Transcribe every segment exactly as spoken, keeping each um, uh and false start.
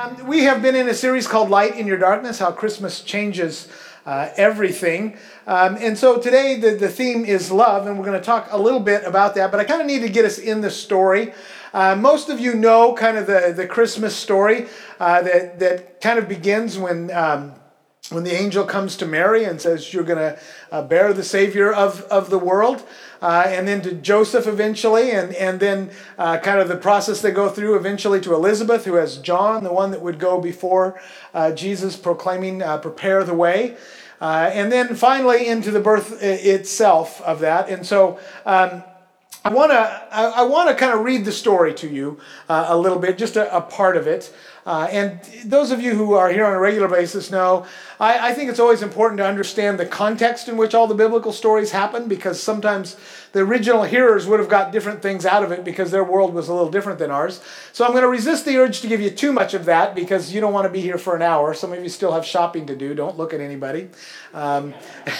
Um, we have been in a series called Light in Your Darkness, how Christmas changes uh, everything. Um, and so today the, the theme is love, and we're going to talk a little bit about that, but I kind of need to get us in the story. Uh, most of you know kind of the, the Christmas story uh, that, that kind of begins when... Um, When the angel comes to Mary and says, you're going to uh, bear the Savior of, of the world, uh, and then to Joseph eventually, and, and then uh, kind of the process they go through eventually to Elizabeth, who has John, the one that would go before uh, Jesus, proclaiming, uh, prepare the way. Uh, and then finally into the birth itself of that. And so um, I want to I, I want to kind of read the story to you uh, a little bit, just a, a part of it. Uh, and those of you who are here on a regular basis know, I, I think it's always important to understand the context in which all the biblical stories happen, because sometimes the original hearers would have got different things out of it because their world was a little different than ours. So I'm going to resist the urge to give you too much of that, because you don't want to be here for an hour. Some of you still have shopping to do. Don't look at anybody. Um,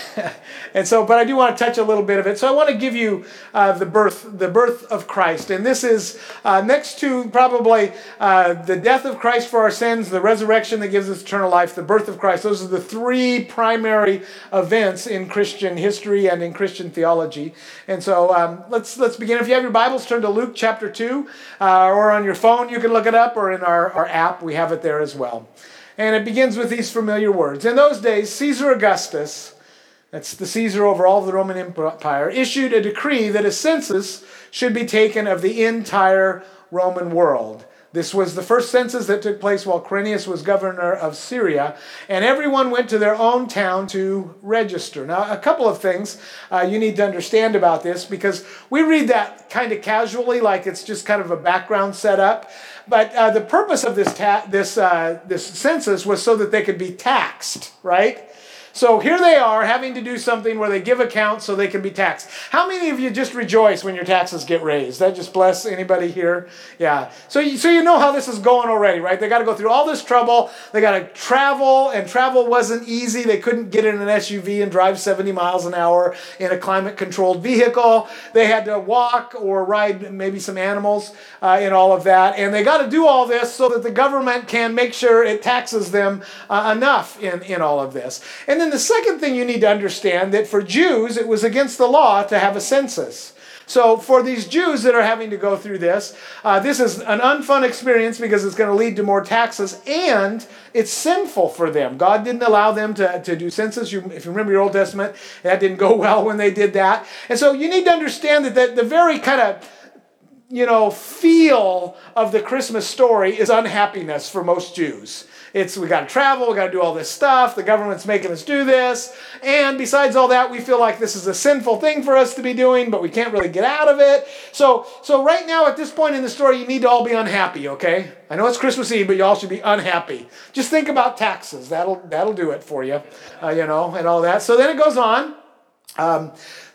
and so, but I do want to touch a little bit of it. So I want to give you uh, the birth, the birth of Christ. And this is uh, next to probably uh, the death of Christ for our sins, the resurrection that gives us eternal life, the birth of Christ. Those are the three primary events in Christian history and in Christian theology. And so um, let's let's begin. If you have your Bibles, turn to Luke chapter two, uh, or on your phone you can look it up, or in our, our app we have it there as well. And it begins with these familiar words. In those days, Caesar Augustus, that's the Caesar over all of the Roman Empire, issued a decree that a census should be taken of the entire Roman world. This was the first census that took place while Quirinius was governor of Syria, and everyone went to their own town to register. Now, a couple of things uh, you need to understand about this, because we read that kind of casually, like it's just kind of a background setup. But uh, the purpose of this ta- this uh, this census was so that they could be taxed, right? So here they are having to do something where they give accounts so they can be taxed. How many of you just rejoice when your taxes get raised? That just bless anybody here? Yeah. So you, so you know how this is going already, right? They got to go through all this trouble. They got to travel, and travel wasn't easy. They couldn't get in an S U V and drive seventy miles an hour in a climate-controlled vehicle. They had to walk or ride maybe some animals uh, in all of that. And they got to do all this so that the government can make sure it taxes them uh, enough in, in all of this. And then the second thing you need to understand, that for Jews, it was against the law to have a census. So for these Jews that are having to go through this, uh, this is an unfun experience because it's going to lead to more taxes, and it's sinful for them. God didn't allow them to, to do census. You, if you remember your Old Testament, that didn't go well when they did that. And so you need to understand that the, the very kind of you know, feel of the Christmas story is unhappiness for most Jews. It's, we got to travel, we got to do all this stuff, the government's making us do this, and besides all that, we feel like this is a sinful thing for us to be doing, but we can't really get out of it. So, so right now at this point in the story, you need to all be unhappy, okay? I know it's Christmas Eve, but you all should be unhappy. Just think about taxes. That'll, that'll do it for you, uh, you know, and all that. So then it goes on. Um,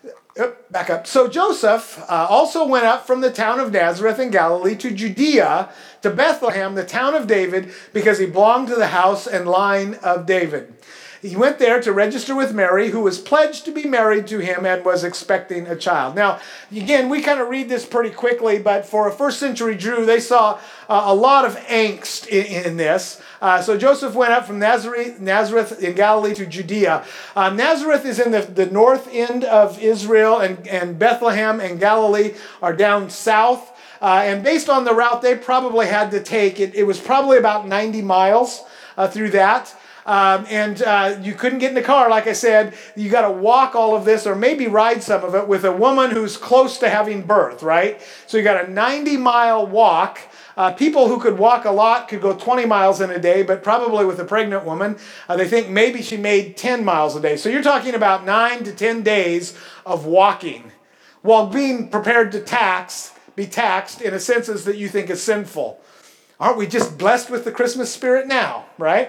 Back up. So Joseph uh, also went up from the town of Nazareth in Galilee to Judea, to Bethlehem, the town of David, because he belonged to the house and line of David. He went there to register with Mary, who was pledged to be married to him and was expecting a child. Now, again, we kind of read this pretty quickly, but for a first century Jew, they saw uh, a lot of angst in, in this. Uh, so Joseph went up from Nazareth, Nazareth in Galilee to Judea. Uh, Nazareth is in the, the north end of Israel, and, and Bethlehem and Galilee are down south. Uh, and based on the route they probably had to take, it, it was probably about ninety miles uh, through that. Um, and uh, you couldn't get in the car, like I said. You got to walk all of this, or maybe ride some of it with a woman who's close to having birth, right? So you got a ninety mile walk. Uh, people who could walk a lot could go twenty miles in a day, but probably with a pregnant woman, uh, they think maybe she made ten miles a day. So you're talking about nine to ten days of walking while being prepared to tax, be taxed in a census that you think is sinful. Aren't we just blessed with the Christmas spirit now, right?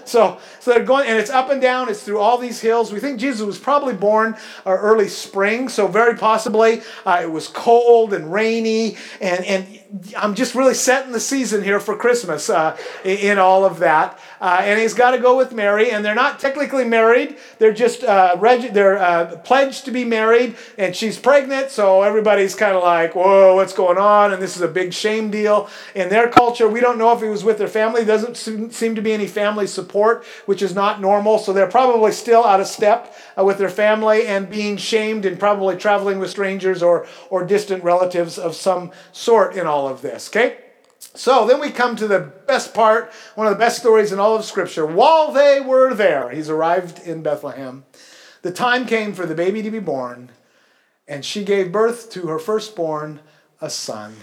So, so they're going, and it's up and down. It's through all these hills. We think Jesus was probably born uh, early spring, so very possibly uh, it was cold and rainy, and and I'm just really setting the season here for Christmas uh, in, in all of that. Uh, and he's got to go with Mary, and they're not technically married. They're just uh, reg- they're uh, pledged to be married, and she's pregnant, so everybody's kind of like, whoa, what's going on? And this is a big shame deal in their culture. We don't know if he was with their family. There doesn't seem to be any family support, which is not normal, so they're probably still out of step uh, with their family and being shamed and probably traveling with strangers or, or distant relatives of some sort in all of this, okay? So then we come to the best part, one of the best stories in all of Scripture. While they were there, he's arrived in Bethlehem, the time came for the baby to be born, and she gave birth to her firstborn, a son.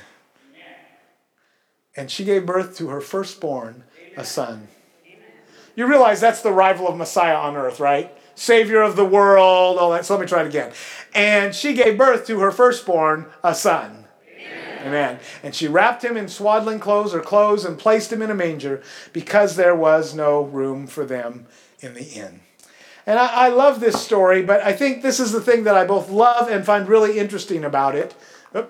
And she gave birth to her firstborn, a son. You realize that's the rival of Messiah on earth, right? Savior of the world, all that. So let me try it again. And she gave birth to her firstborn, a son. Amen. And she wrapped him in swaddling clothes or clothes and placed him in a manger because there was no room for them in the inn. And I, I love this story, but I think this is the thing that I both love and find really interesting about it. Uh,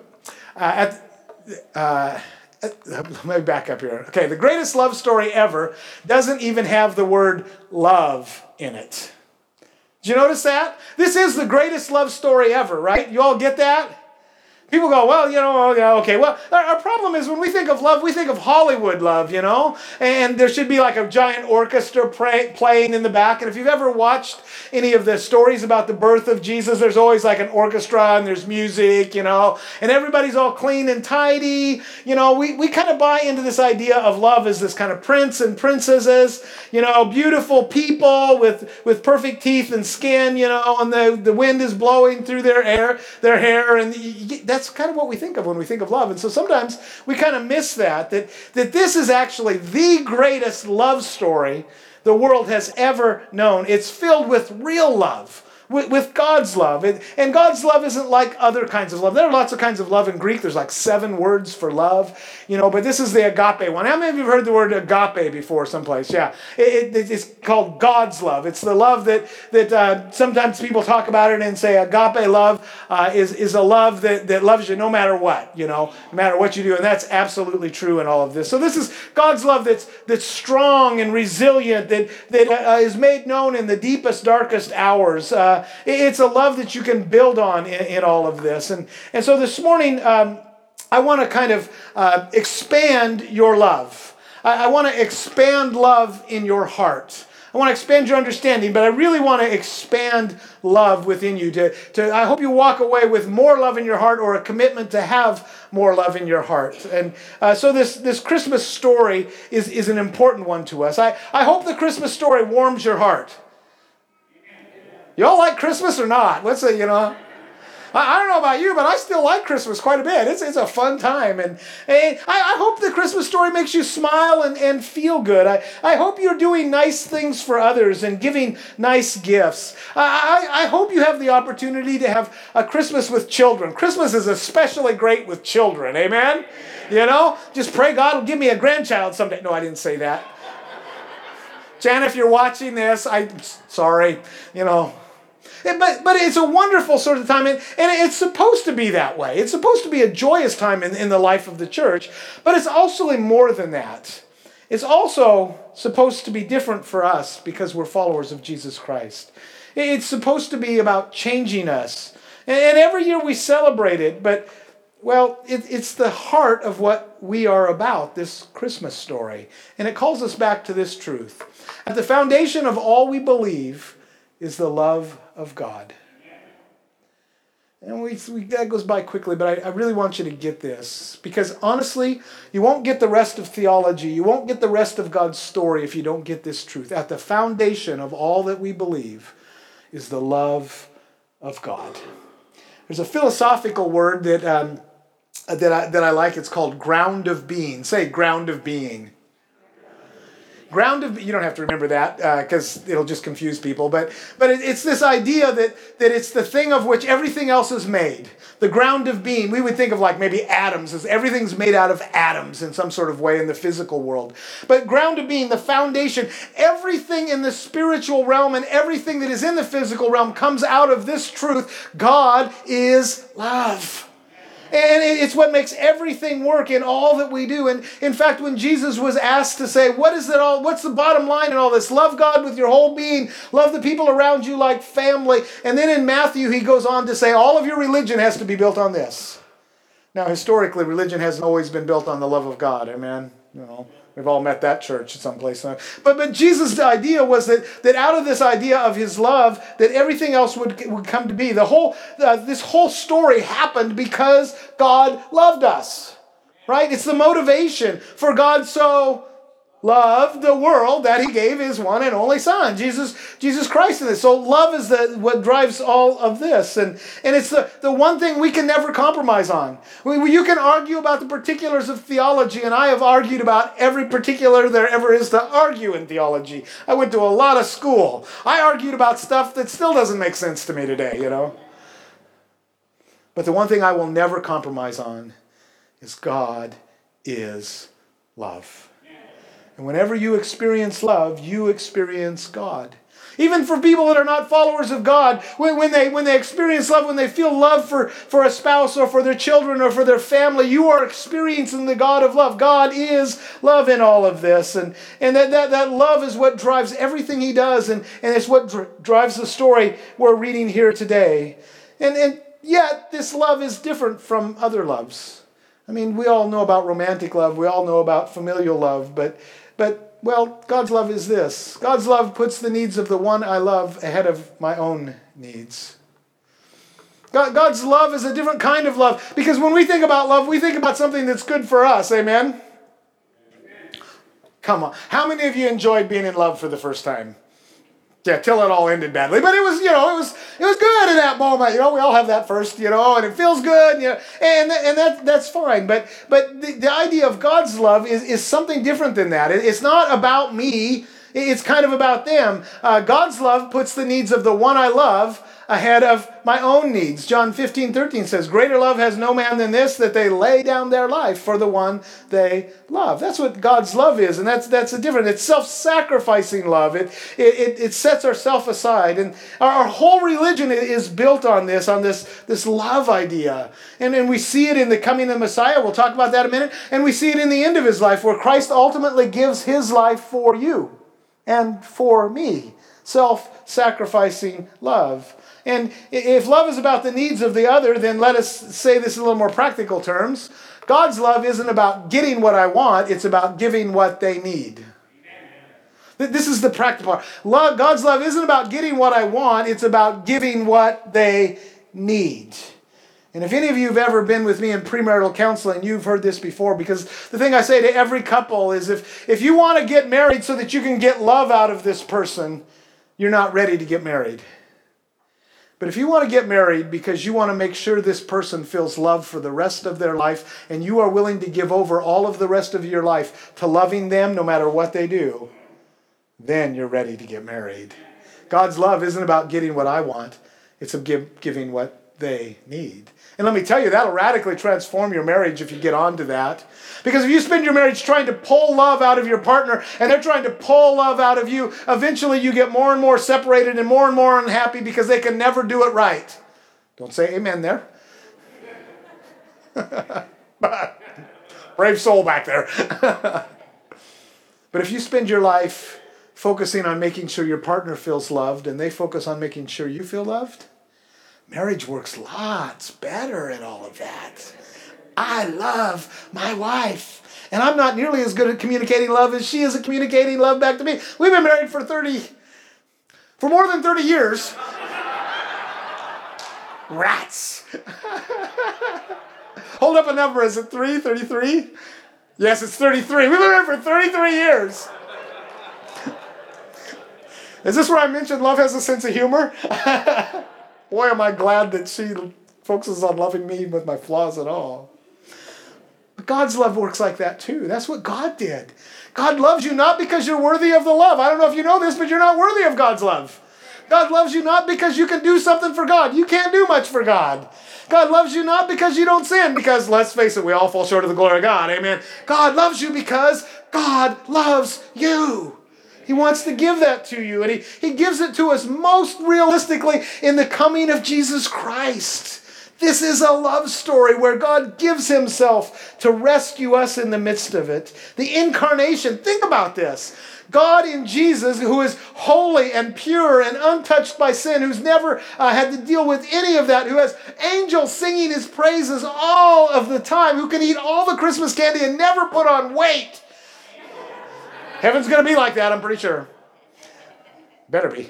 at, uh, let me back up here. Okay, the greatest love story ever doesn't even have the word love in it. Did you notice that? This is the greatest love story ever, right? You all get that? People go, well, you know, okay. Well, our problem is when we think of love, we think of Hollywood love, you know? And there should be like a giant orchestra pray, playing in the back. And if you've ever watched any of the stories about the birth of Jesus, there's always like an orchestra and there's music, you know? And everybody's all clean and tidy. You know, we, we kind of buy into this idea of love as this kind of prince and princesses, you know, beautiful people with, with perfect teeth and skin, you know, and the, the wind is blowing through their hair, their hair. And that's That's kind of what we think of when we think of love. And so sometimes we kind of miss that, that, that this is actually the greatest love story the world has ever known. It's filled with real love, with, with God's love. It, and God's love isn't like other kinds of love. There are lots of kinds of love in Greek. There's like seven words for love, you know, but this is the agape one. How many of you have heard the word agape before someplace? Yeah. It, it, it's called God's love. It's the love that, that uh, sometimes people talk about it and say agape love uh, is, is a love that, that loves you no matter what, you know, no matter what you do. And that's absolutely true in all of this. So this is God's love that's, that's strong and resilient, that, that uh, is made known in the deepest, darkest hours. Uh, It's a love that you can build on in, in all of this. And, and so this morning, um, I want to kind of uh, expand your love. I, I want to expand love in your heart. I want to expand your understanding, but I really want to expand love within you. To, to, I hope you walk away with more love in your heart or a commitment to have more love in your heart. And uh, so this, this Christmas story is, is an important one to us. I, I hope the Christmas story warms your heart. You all like Christmas or not? Let's say, you know, I, I don't know about you, but I still like Christmas quite a bit. It's it's a fun time. And, and I, I hope the Christmas story makes you smile and, and feel good. I, I hope you're doing nice things for others and giving nice gifts. I, I, I hope you have the opportunity to have a Christmas with children. Christmas is especially great with children. Amen? You know, just pray God will give me a grandchild someday. No, I didn't say that. Jan, if you're watching this, I'm sorry, you know. But, but it's a wonderful sort of time, and, and it's supposed to be that way. It's supposed to be a joyous time in, in the life of the church, but it's also more than that. It's also supposed to be different for us because we're followers of Jesus Christ. It's supposed to be about changing us. And, and every year we celebrate it, but, well, it, it's the heart of what we are about, this Christmas story. And it calls us back to this truth. At the foundation of all we believe is the love of God. And we, we that goes by quickly, but I, I really want you to get this. Because honestly, you won't get the rest of theology, you won't get the rest of God's story if you don't get this truth. At the foundation of all that we believe is the love of God. There's a philosophical word that, um, that, I, that I like. It's called ground of being. Say ground of being. Ground of, you don't have to remember that because uh, it'll just confuse people, but but it, it's this idea that, that it's the thing of which everything else is made. The ground of being, we would think of like maybe atoms, as everything's made out of atoms in some sort of way in the physical world. But ground of being, the foundation, everything in the spiritual realm and everything that is in the physical realm comes out of this truth: God is love. And it's what makes everything work in all that we do. And in fact, when Jesus was asked to say, what is it all, what's the bottom line in all this? Love God with your whole being. Love the people around you like family. And then in Matthew, he goes on to say, all of your religion has to be built on this. Now, historically, religion hasn't always been built on the love of God. Amen? You know, we've all met that church at some place. But, but Jesus' idea was that, that out of this idea of his love, that everything else would, would come to be. The whole, uh, this whole story happened because God loved us. Right? It's the motivation. For God so loved the world that he gave his one and only Son, Jesus, Jesus Christ in this. So love is the what drives all of this. And, and it's the, the one thing we can never compromise on. We, you can argue about the particulars of theology, and I have argued about every particular there ever is to argue in theology. I went to a lot of school. I argued about stuff that still doesn't make sense to me today, you know. But the one thing I will never compromise on is God is love. And whenever you experience love, you experience God. Even for people that are not followers of God, when, when, they, when they experience love, when they feel love for, for a spouse or for their children or for their family, you are experiencing the God of love. God is love in all of this. And, and that, that, that love is what drives everything he does. And, and it's what dr- drives the story we're reading here today. And, and yet, this love is different from other loves. I mean, we all know about romantic love. We all know about familial love. But But, well, God's love is this. God's love puts the needs of the one I love ahead of my own needs. God, God's love is a different kind of love. Because when we think about love, we think about something that's good for us. Amen? Amen. Come on. How many of you enjoyed being in love for the first time? Yeah, till it all ended badly. But it was, you know, it was it was good in that moment. You know, we all have that first, you know, and it feels good, you know, and and that that's fine. But but the, the idea of God's love is, is something different than that. It, it's not about me. It's kind of about them. Uh, God's love puts the needs of the one I love ahead of my own needs. John fifteen thirteen says, greater love has no man than this, that they lay down their life for the one they love. That's what God's love is, and that's that's a different. It's self-sacrificing love. It it it sets ourselves aside, and our, our whole religion is built on this, on this this love idea. And and we see it in the coming of the Messiah. We'll talk about that in a minute. And we see it in the end of his life, where Christ ultimately gives his life for you and for me. Self-sacrificing love. And if love is about the needs of the other, then let us say this in a little more practical terms. God's love isn't about getting what I want, it's about giving what they need. This is the practical part. Love, God's love isn't about getting what I want, it's about giving what they need. And if any of you have ever been with me in premarital counseling, you've heard this before, because the thing I say to every couple is if, if you want to get married so that you can get love out of this person, you're not ready to get married. But if you want to get married because you want to make sure this person feels love for the rest of their life, and you are willing to give over all of the rest of your life to loving them no matter what they do, then you're ready to get married. God's love isn't about getting what I want. It's about give, giving what they need. And let me tell you, that'll radically transform your marriage if you get onto that. Because if you spend your marriage trying to pull love out of your partner and they're trying to pull love out of you, eventually you get more and more separated and more and more unhappy because they can never do it right. Don't say amen there. Brave soul back there. But if you spend your life focusing on making sure your partner feels loved and they focus on making sure you feel loved, marriage works lots better at all of that. I love my wife. And I'm not nearly as good at communicating love as she is at communicating love back to me. We've been married for thirty, for more than thirty years. Rats. Hold up a number. Is it three? thirty-three? Yes, it's thirty-three. We've been married for thirty-three years. Is this where I mentioned love has a sense of humor? Boy, am I glad that she focuses on loving me with my flaws and all. But God's love works like that too. That's what God did. God loves you not because you're worthy of the love. I don't know if you know this, but you're not worthy of God's love. God loves you not because you can do something for God. You can't do much for God. God loves you not because you don't sin, because let's face it, we all fall short of the glory of God. Amen. God loves you because God loves you. He wants to give that to you, and he, he gives it to us most realistically in the coming of Jesus Christ. This is a love story where God gives himself to rescue us in the midst of it. The incarnation, think about this. God in Jesus, who is holy and pure and untouched by sin, who's never uh, had to deal with any of that, who has angels singing his praises all of the time, who can eat all the Christmas candy and never put on weight. Heaven's going to be like that, I'm pretty sure. Better be.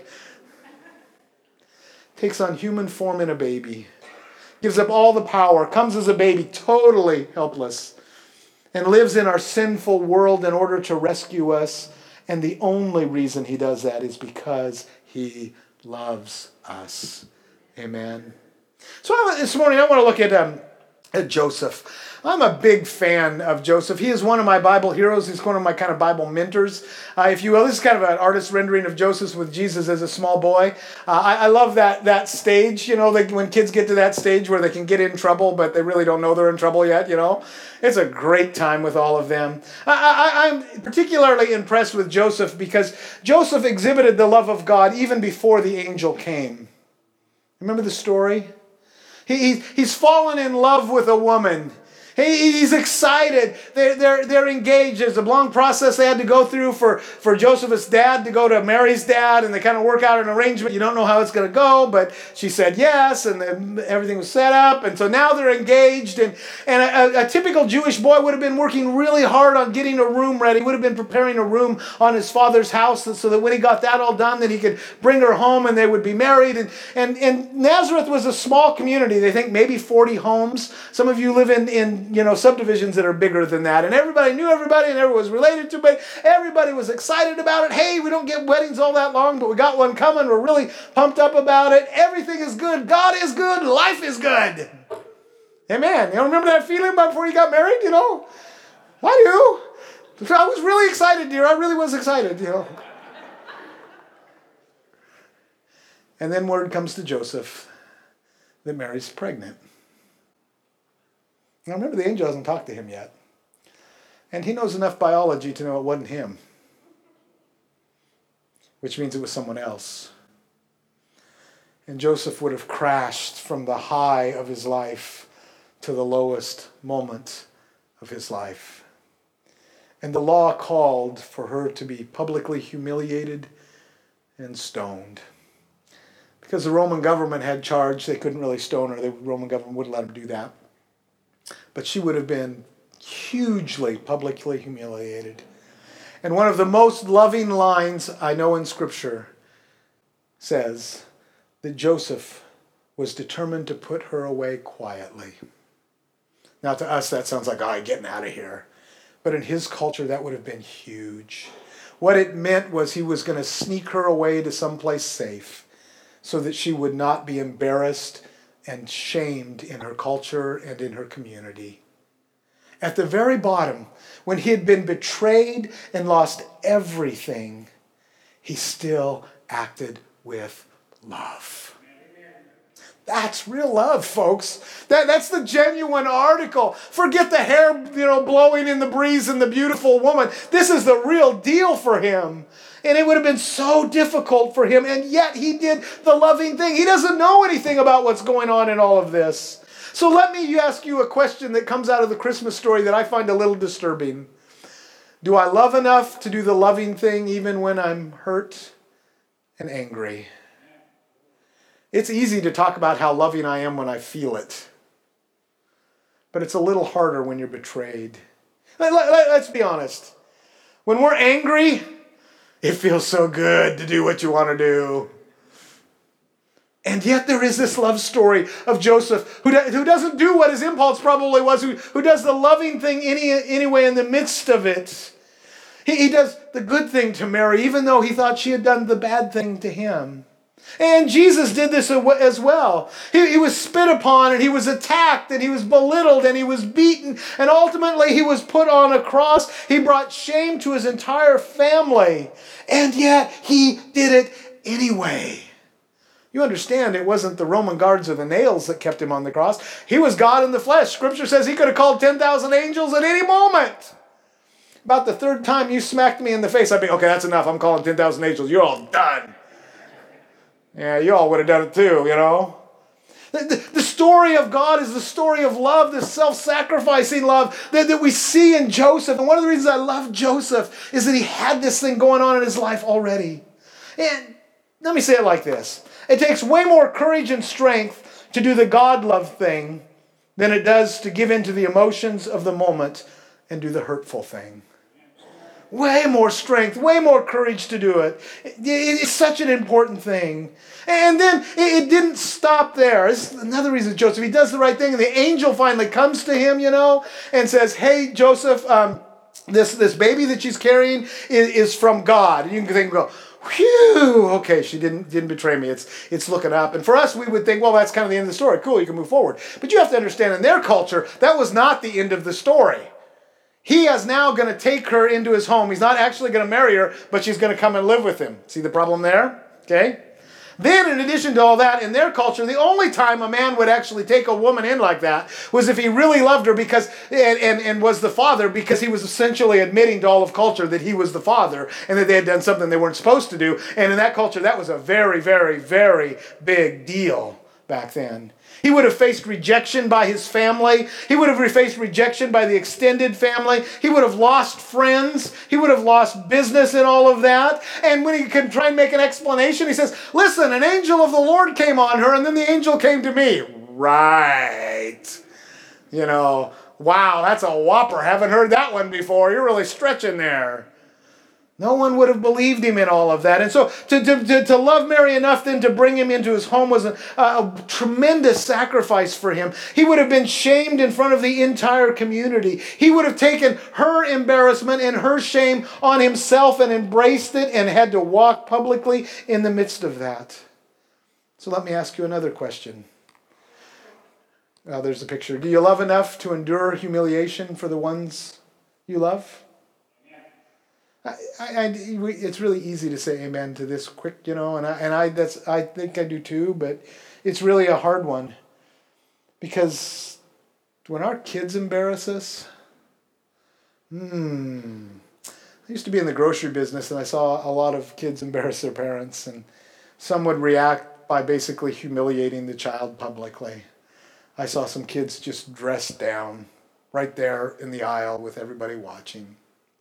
Takes on human form in a baby. Gives up all the power, comes as a baby, totally helpless, and lives in our sinful world in order to rescue us. And the only reason he does that is because he loves us. Amen. So this morning I want to look at, um, at Joseph. I'm a big fan of Joseph. He is one of my Bible heroes. He's one of my kind of Bible mentors, uh, if you will. This is kind of an artist rendering of Joseph with Jesus as a small boy. Uh, I, I love that that stage, you know, like when kids get to that stage where they can get in trouble, but they really don't know they're in trouble yet, you know. It's a great time with all of them. I, I, I'm particularly impressed with Joseph because Joseph exhibited the love of God even before the angel came. Remember the story? He, he, he's fallen in love with a woman. He, he's excited. They're, they're, they're engaged. There's a long process they had to go through for, for Joseph's dad to go to Mary's dad, and they kind of work out an arrangement. You don't know how it's going to go, but she said yes, and then everything was set up. And so now they're engaged. And, and a, a typical Jewish boy would have been working really hard on getting a room ready. He would have been preparing a room on his father's house so that when he got that all done, that he could bring her home and they would be married. And, and, and Nazareth was a small community. They think maybe forty homes. Some of you live in, in you know, subdivisions that are bigger than that. And everybody knew everybody and everyone was related to it. Everybody was excited about it. Hey, we don't get weddings all that long, but we got one coming. We're really pumped up about it. Everything is good. God is good. Life is good. Amen. You don't remember that feeling before you got married, you know? I do. I was really excited, dear. I really was excited, you know. And then word comes to Joseph that Mary's pregnant. Now remember, the angel hasn't talked to him yet. And he knows enough biology to know it wasn't him. Which means it was someone else. And Joseph would have crashed from the high of his life to the lowest moment of his life. And the law called for her to be publicly humiliated and stoned. Because the Roman government had charge, they couldn't really stone her. The Roman government wouldn't let them do that. But she would have been hugely publicly humiliated. And one of the most loving lines I know in Scripture says that Joseph was determined to put her away quietly. Now to us that sounds like, oh, getting out of here. But in his culture that would have been huge. What it meant was he was going to sneak her away to someplace safe so that she would not be embarrassed and shamed in her culture and in her community. At the very bottom, when he had been betrayed and lost everything, he still acted with love. That's real love, folks. That, that's the genuine article. Forget the hair, you know, blowing in the breeze and the beautiful woman. This is the real deal for him. And it would have been so difficult for him, and yet he did the loving thing. He doesn't know anything about what's going on in all of this. So let me ask you a question that comes out of the Christmas story that I find a little disturbing. Do I love enough to do the loving thing even when I'm hurt and angry? It's easy to talk about how loving I am when I feel it. But it's a little harder when you're betrayed. Let, let, let's be honest. When we're angry, it feels so good to do what you want to do. And yet there is this love story of Joseph who, do, who doesn't do what his impulse probably was, who, who does the loving thing any, anyway in the midst of it. He, he does the good thing to Mary, even though he thought she had done the bad thing to him. And Jesus did this as well. He, he was spit upon and he was attacked and he was belittled and he was beaten and ultimately he was put on a cross. He brought shame to his entire family and yet he did it anyway. You understand it wasn't the Roman guards or the nails that kept him on the cross. He was God in the flesh. Scripture says he could have called ten thousand angels at any moment. About the third time you smacked me in the face, I'd be, okay, that's enough. I'm calling ten thousand angels. You're all done. Yeah, you all would have done it too, you know. The, the, the story of God is the story of love, this self-sacrificing love that, that we see in Joseph. And one of the reasons I love Joseph is that he had this thing going on in his life already. And let me say it like this. It takes way more courage and strength to do the God-love thing than it does to give in to the emotions of the moment and do the hurtful thing. Way more strength, way more courage to do it. It's such an important thing. And then it didn't stop there. This is another reason Joseph, he does the right thing. And the angel finally comes to him, you know, and says, hey, Joseph, um, this, this baby that she's carrying is, is from God. And you can think, go, whew, okay, she didn't, didn't betray me. It's, it's looking up. And for us, we would think, well, that's kind of the end of the story. Cool, you can move forward. But you have to understand, in their culture, that was not the end of the story. He is now going to take her into his home. He's not actually going to marry her, but she's going to come and live with him. See the problem there? Okay? Then, in addition to all that, in their culture, the only time a man would actually take a woman in like that was if he really loved her because and, and, and was the father, because he was essentially admitting to all of culture that he was the father and that they had done something they weren't supposed to do. And in that culture, that was a very, very, very big deal back then. He would have faced rejection by his family. He would have faced rejection by the extended family. He would have lost friends. He would have lost business in all of that. And when he can try and make an explanation, he says, listen, an angel of the Lord came on her, and then the angel came to me. Right. You know, wow, that's a whopper. Haven't heard that one before. You're really stretching there. No one would have believed him in all of that. And so to, to, to, to love Mary enough then to bring him into his home was a, a tremendous sacrifice for him. He would have been shamed in front of the entire community. He would have taken her embarrassment and her shame on himself and embraced it and had to walk publicly in the midst of that. So let me ask you another question. Well, there's a picture. Do you love enough to endure humiliation for the ones you love? I, I, it's really easy to say amen to this quick, you know, and I, and I, that's, I think I do too, but it's really a hard one because when our kids embarrass us, hmm, I used to be in the grocery business and I saw a lot of kids embarrass their parents, and some would react by basically humiliating the child publicly. I saw some kids just dressed down right there in the aisle with everybody watching.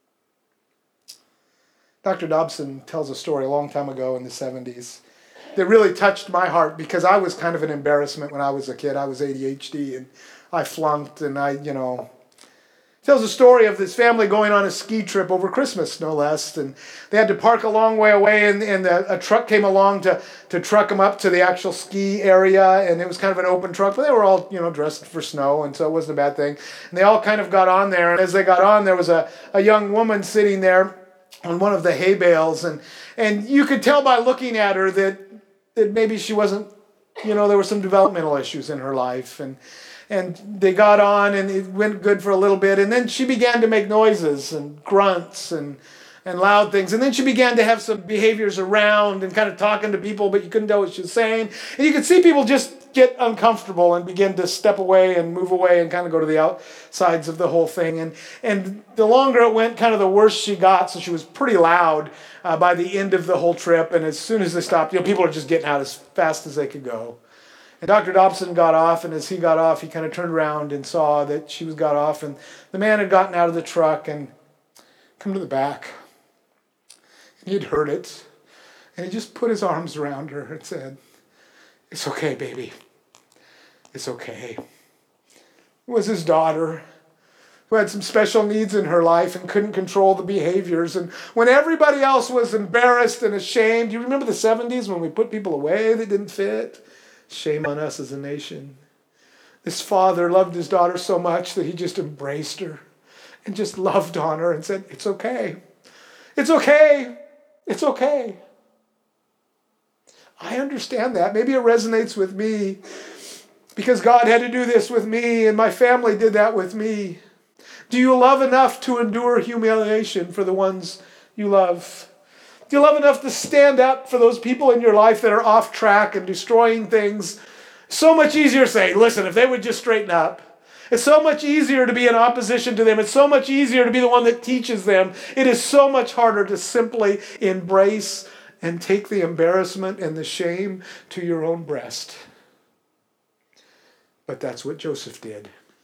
Doctor Dobson tells a story a long time ago in the seventies that really touched my heart because I was kind of an embarrassment when I was a kid. I was A D H D and I flunked and I, you know, tells a story of this family going on a ski trip over Christmas, no less. And they had to park a long way away and, and the, a truck came along to, to truck them up to the actual ski area. And it was kind of an open truck, but they were all, you know, dressed for snow. And so it wasn't a bad thing. And they all kind of got on there. And as they got on, there was a, a young woman sitting there on one of the hay bales, and and you could tell by looking at her that that maybe she wasn't, you know, there were some developmental issues in her life, and and they got on and it went good for a little bit, and then she began to make noises and grunts and and loud things, and then she began to have some behaviors around and kind of talking to people, but you couldn't tell what she was saying, and you could see people just get uncomfortable and begin to step away and move away and kind of go to the outsides of the whole thing. And and the longer it went, kind of the worse she got. So she was pretty loud uh, by the end of the whole trip. And as soon as they stopped, you know, people are just getting out as fast as they could go. And Doctor Dobson got off, and as he got off, he kind of turned around and saw that she was got off, and the man had gotten out of the truck and come to the back. And he'd heard it, and he just put his arms around her and said, "It's okay, baby. It's okay." It was his daughter who had some special needs in her life and couldn't control the behaviors. And when everybody else was embarrassed and ashamed, you remember the seventies when we put people away that didn't fit? Shame on us as a nation. This father loved his daughter so much that he just embraced her and just loved on her and said, "It's okay. It's okay. It's okay." I understand that. Maybe it resonates with me because God had to do this with me and my family did that with me. Do you love enough to endure humiliation for the ones you love? Do you love enough to stand up for those people in your life that are off track and destroying things? So much easier to say, listen, if they would just straighten up. It's so much easier to be in opposition to them. It's so much easier to be the one that teaches them. It is so much harder to simply embrace and take the embarrassment and the shame to your own breast. But that's what Joseph did.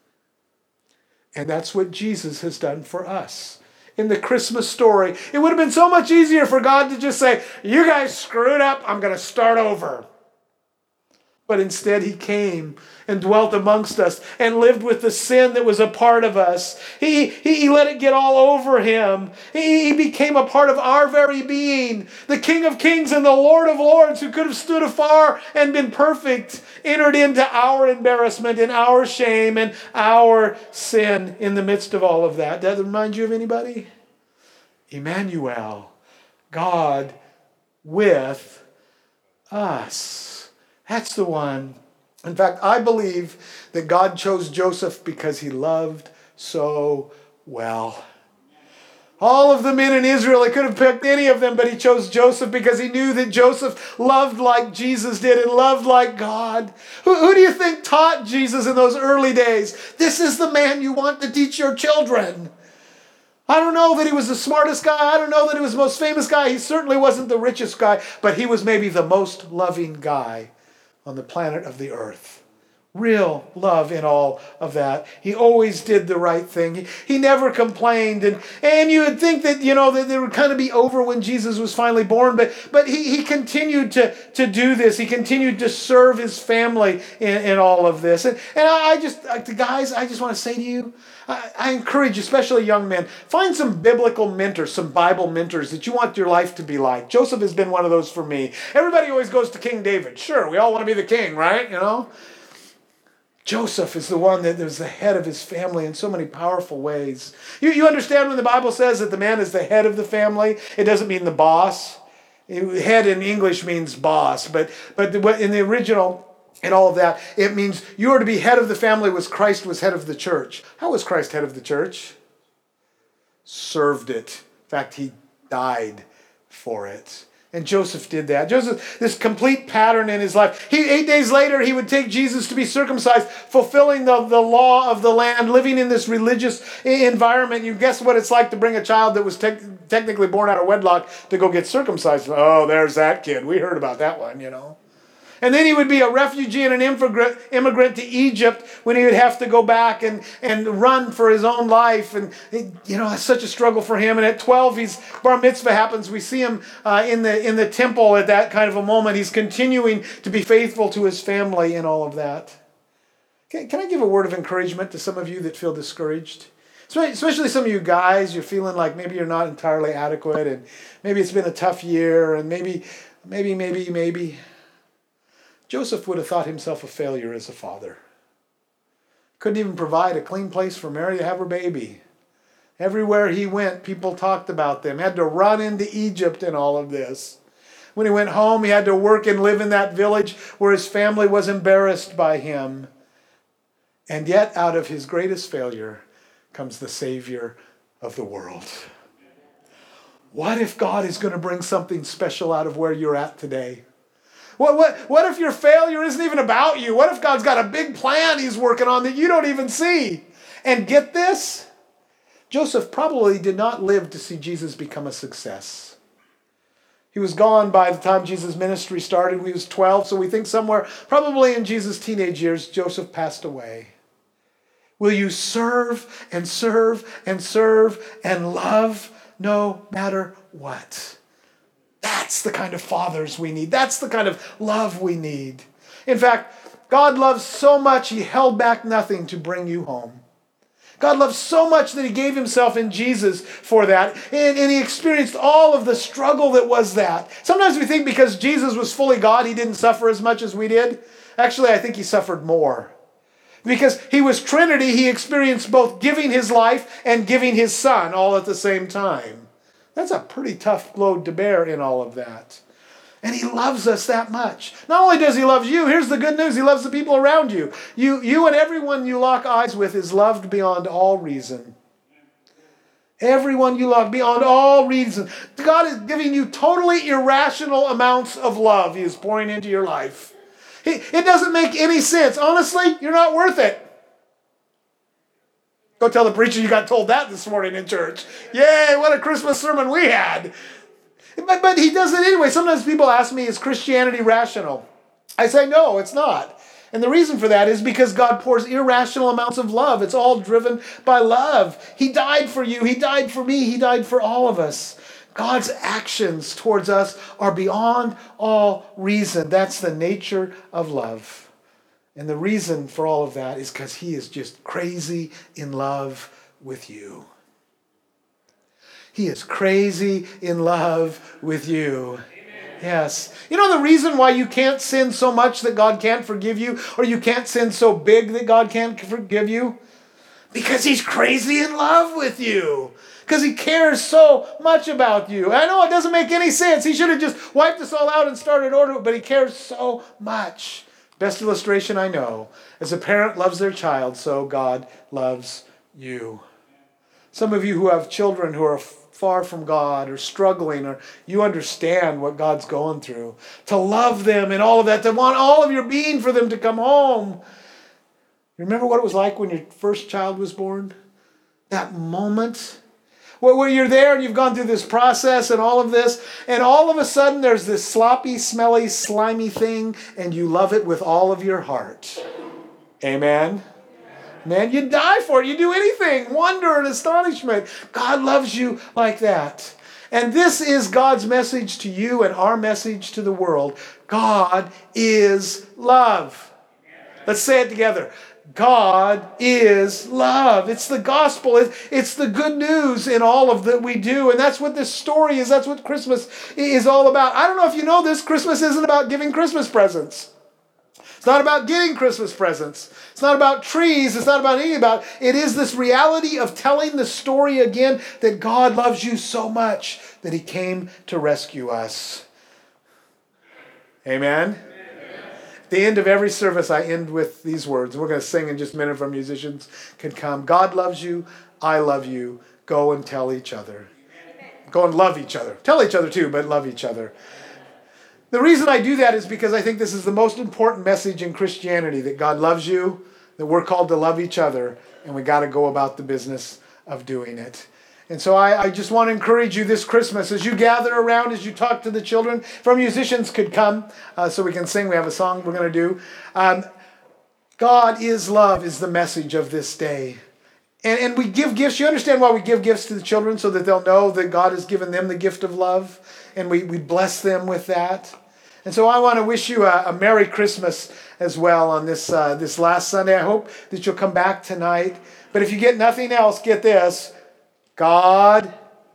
And that's what Jesus has done for us. In the Christmas story, it would have been so much easier for God to just say, you guys screwed up, I'm going to start over. But instead he came and dwelt amongst us and lived with the sin that was a part of us. He, he, he let it get all over him. He, he became a part of our very being. The King of Kings and the Lord of Lords, who could have stood afar and been perfect, entered into our embarrassment and our shame and our sin in the midst of all of that. Does that remind you of anybody? Emmanuel, God with us. That's the one. In fact, I believe that God chose Joseph because he loved so well. All of the men in Israel, he could have picked any of them, but he chose Joseph because he knew that Joseph loved like Jesus did and loved like God. Who, who do you think taught Jesus in those early days? This is the man you want to teach your children. I don't know that he was the smartest guy. I don't know that he was the most famous guy. He certainly wasn't the richest guy, but he was maybe the most loving guy on the planet of the earth. Real love in all of that. He always did the right thing. He, he never complained. And, and you would think that, you know, that it would kind of be over when Jesus was finally born. But, but he, he continued to, to do this. He continued to serve his family in, in all of this. And, and I just, like the guys, I just want to say to you, I, I encourage, especially young men, find some biblical mentors, some Bible mentors that you want your life to be like. Joseph has been one of those for me. Everybody always goes to King David. Sure, we all want to be the king, right? You know? Joseph is the one that was the head of his family in so many powerful ways. You, you understand when the Bible says that the man is the head of the family, it doesn't mean the boss. Head in English means boss, but, but in the original and all of that, it means you are to be head of the family as Christ was head of the church. How was Christ head of the church? Served it. In fact, he died for it. And Joseph did that. Joseph, this complete pattern in his life. He, eight days later, he would take Jesus to be circumcised, fulfilling the, the law of the land, living in this religious environment. You guess what it's like to bring a child that was te- technically born out of wedlock to go get circumcised. Oh, there's that kid. We heard about that one, you know. And then he would be a refugee and an immigrant to Egypt when he would have to go back and, and run for his own life. And, you know, it's such a struggle for him. And at twelve, he's bar mitzvah happens. We see him uh, in the in the temple at that kind of a moment. He's continuing to be faithful to his family and all of that. Can, can I give a word of encouragement to some of you that feel discouraged? Especially some of you guys, you're feeling like maybe you're not entirely adequate and maybe it's been a tough year and maybe, maybe, maybe, maybe. Joseph would have thought himself a failure as a father. Couldn't even provide a clean place for Mary to have her baby. Everywhere he went, people talked about them. Had to run into Egypt and all of this. When he went home, he had to work and live in that village where his family was embarrassed by him. And yet, out of his greatest failure comes the Savior of the world. What if God is going to bring something special out of where you're at today? What, what, what if your failure isn't even about you? What if God's got a big plan he's working on that you don't even see? And get this, Joseph probably did not live to see Jesus become a success. He was gone by the time Jesus' ministry started. He was twelve, so we think somewhere, probably in Jesus' teenage years, Joseph passed away. Will you serve and serve and serve and love no matter what? That's the kind of fathers we need. That's the kind of love we need. In fact, God loves so much, he held back nothing to bring you home. God loves so much that he gave himself in Jesus for that. And, and he experienced all of the struggle that was that. Sometimes we think because Jesus was fully God, he didn't suffer as much as we did. Actually, I think he suffered more. Because he was Trinity, he experienced both giving his life and giving his son all at the same time. That's a pretty tough load to bear in all of that. And he loves us that much. Not only does he love you, here's the good news, he loves the people around you. You, you and everyone you lock eyes with is loved beyond all reason. Everyone you love beyond all reason. God is giving you totally irrational amounts of love he is pouring into your life. It doesn't make any sense. Honestly, you're not worth it. Go tell the preacher you got told that this morning in church. Yay, what a Christmas sermon we had. But, but he does it anyway. Sometimes people ask me, is Christianity rational? I say, no, it's not. And the reason for that is because God pours irrational amounts of love. It's all driven by love. He died for you. He died for me. He died for all of us. God's actions towards us are beyond all reason. That's the nature of love. And the reason for all of that is because he is just crazy in love with you. He is crazy in love with you. Amen. Yes. You know the reason why you can't sin so much that God can't forgive you, or you can't sin so big that God can't forgive you? Because he's crazy in love with you. Because he cares so much about you. I know it doesn't make any sense. He should have just wiped us all out and started over, but he cares so much. Best illustration I know. As a parent loves their child, so God loves you. Some of you who have children who are far from God or struggling, or you understand what God's going through. To love them and all of that, to want all of your being for them to come home. Remember what it was like when your first child was born? That moment where you're there and you've gone through this process and all of this, and all of a sudden there's this sloppy, smelly, slimy thing, and you love it with all of your heart. Amen? Man, you die for it. You do anything. Wonder and astonishment. God loves you like that. And this is God's message to you and our message to the world. God is love. Let's say it together. God is love. It's the gospel. It's the good news in all of that we do. And that's what this story is. That's what Christmas is all about. I don't know if you know this. Christmas isn't about giving Christmas presents. It's not about getting Christmas presents. It's not about trees. It's not about anything about it. It is this reality of telling the story again that God loves you so much that he came to rescue us. Amen? Amen. At the end of every service, I end with these words. We're going to sing in just a minute if our musicians can come. God loves you. I love you. Go and tell each other. Amen. Go and love each other. Tell each other too, but love each other. The reason I do that is because I think this is the most important message in Christianity, that God loves you, that we're called to love each other, and we got to go about the business of doing it. And so I, I just want to encourage you this Christmas, as you gather around, as you talk to the children. If our musicians could come uh, so we can sing. We have a song we're going to do. Um, God is love is the message of this day. And, and we give gifts. You understand why we give gifts to the children? So that they'll know that God has given them the gift of love. And we, we bless them with that. And so I want to wish you a, a Merry Christmas as well on this uh, this last Sunday. I hope that you'll come back tonight. But if you get nothing else, get this. God,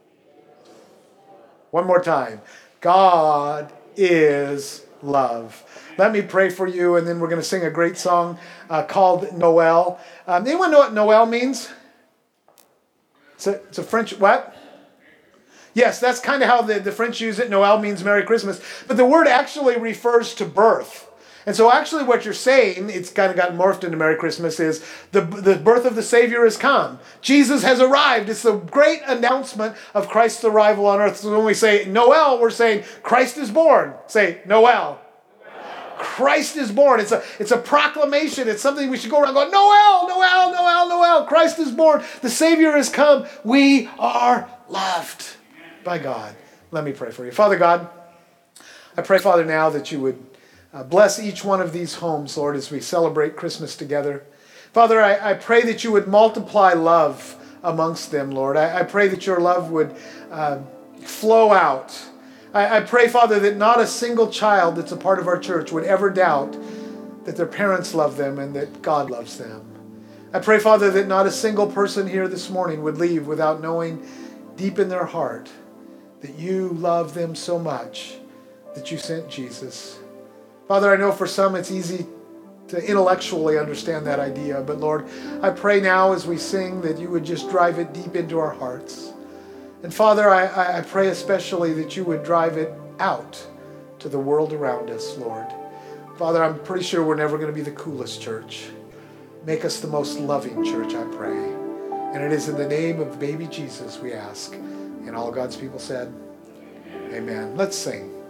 one more time. God is love. Let me pray for you, and then we're going to sing a great song uh, called Noel. Um, anyone know what Noel means? It's a, it's a French, what? Yes, that's kind of how the, the French use it. Noel means Merry Christmas. But the word actually refers to birth. And so actually what you're saying, it's kind of gotten morphed into Merry Christmas, is the, the birth of the Savior has come. Jesus has arrived. It's the great announcement of Christ's arrival on earth. So when we say Noel, we're saying Christ is born. Say Noel. Christ is born. It's a, it's a proclamation. It's something we should go around going, Noel, Noel, Noel, Noel. Christ is born. The Savior has come. We are loved by God. Let me pray for you. Father God, I pray, Father, now that you would uh, bless each one of these homes, Lord, as we celebrate Christmas together. Father, I, I pray that you would multiply love amongst them, Lord. I, I pray that your love would uh, flow out. I, I pray, Father, that not a single child that's a part of our church would ever doubt that their parents love them and that God loves them. I pray, Father, that not a single person here this morning would leave without knowing deep in their heart that you love them so much that you sent Jesus. Father, I know for some it's easy to intellectually understand that idea, but Lord, I pray now as we sing that you would just drive it deep into our hearts. And Father, I, I pray especially that you would drive it out to the world around us, Lord. Father, I'm pretty sure we're never going to be the coolest church. Make us the most loving church, I pray. And it is in the name of baby Jesus we ask. And all God's people said, amen. Let's sing.